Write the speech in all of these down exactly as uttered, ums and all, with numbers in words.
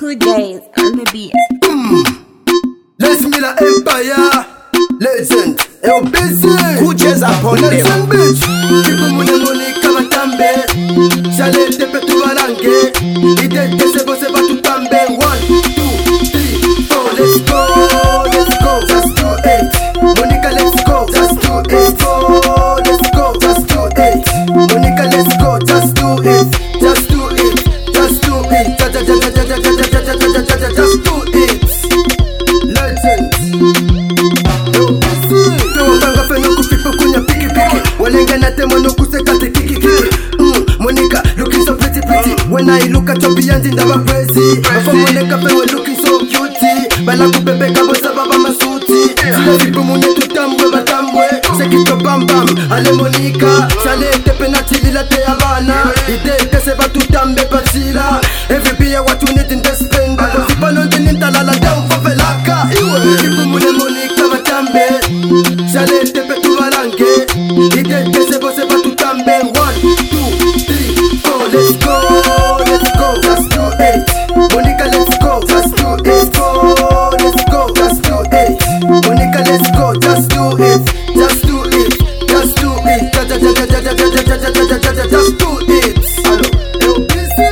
Cool days on the beat. Mm. Let's meet the Empire Legend. Yo, busy. Who just upon them? Nelson Beach. Kipu mune moni kama tambe. Shale tepe tuwarange. Ide tese bose batu tambe. One, two, three, four. Let's go, let's go. Just do it. Monica, let's go. Just do it. Go, let's go. Just do it. Monica, let's go. Just do it. Just do it. Just do it. Ja ja ja ja ja ja ja ja ja ja ja. Just do it. Legend. Yo, busy. Tuwapanga feno kufipo kunya piki piki. Walenga na temo no kusekate kiki kiki. Mm, Monica looking so pretty pretty. When I look at your beyond in the crazy. Before Monica feno looking so cutie. Bala kubebe kabo sababa masuti. Sila vipu mune tutambwe batambwe. Sekito bam bam. Ale Monica. Shale tepe na tilila te abana. Ide kese batutambe patila. Every beer what you need in the spender. Kusipa no dini talala down for velaka. Iwe vipu mune Monica batambe. Shale tepe tuwarange. Ide kese bose batutambe. One, two, three, four. Let's go, let's go. Just do it. Monica, let's go. Just do it. Go, let's go. Just do it. Monica, let's go. Just do it. Just do it. Just do it. Ja ja ja ja ja ja ja ja ja ja ja ja. Just do it. Allo, yo, busy.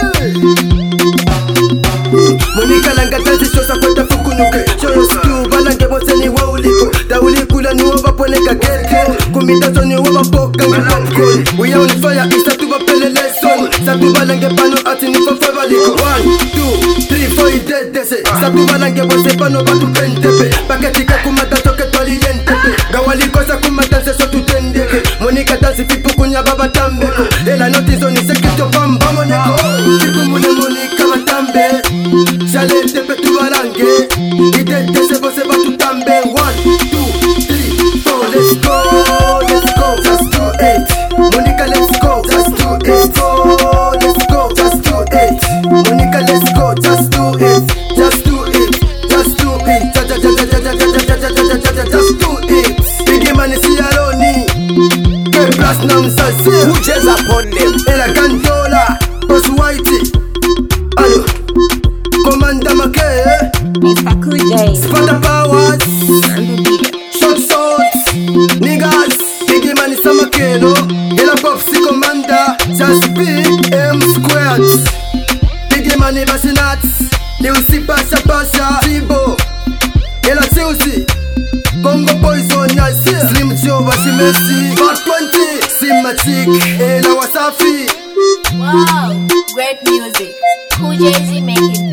Monica langa tanzi shosa kwenda fukunuke. Shoyo siku balange bose ni wauliko. Daulikula ni waba poneka keke. Kumitazo ni waba poka ni popcorn. We are on fire, isa tuba pele lesson. Satu balange pano ati ni forever liko. One, two, three, four, ide dese. Satu balange bose pano batu pentepe. Paketika kumata toke toli yentepe. Gawaliko sa kumata se so tutendeke. Monica dansi fipu kunya baba tambeko. Ela notizo ni sekito bamba moneko. Fipu mune Monica batambe. Shale tepe tuwarange. Ide dese bose batu tambe. One, two, three, four. Let's go, let's go. Just do it. Monica, let's go. Just do it. Go, let's go. Just do it. Monica, let's go. Just do it. Just do it. Just do it. Ja ja ja ja ja ja ja ja ja ja ja. Just do it. Biggie man is Yaroni. Get plus now sincere. Who just upon them? Ela Cantola. Boss Whitey. Allo. Commander McKay. Mister Cool days Spada Powers. on the beat. Short swords. Niggas. Biggie man is Samakelo. Ela Popsi Commander. Just big M squared. Biggie man is Basinats. Leusi Pasha Pasha. Tibo. Ela Chelsea. Congo Poison Yasir. Slim Joe Bashimesi. four twenty. Simatic. Ela Wasafi. Wow, great music. Cool Jay-Z making